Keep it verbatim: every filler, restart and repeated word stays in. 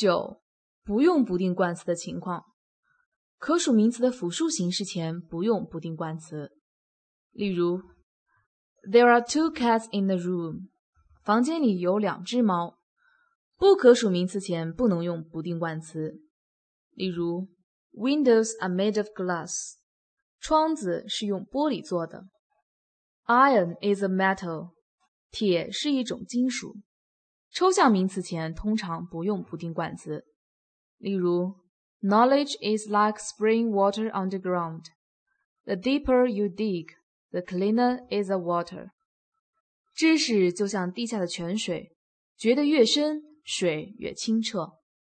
九、不用不定冠词的情况。可数名词的复数形式前不用不定冠词。例如 There are two cats in the room. 房间里有两只猫。不可数名词前不能用不定冠词。例如 Windows are made of glass. 窗子是用玻璃做的。Iron is a metal. 铁是一种金属。抽象名词前通常不用不定冠词。例如 Knowledge is like spring water underground. The deeper you dig, the cleaner is the water. 知识就像地下的泉水，掘得越深，水越清澈。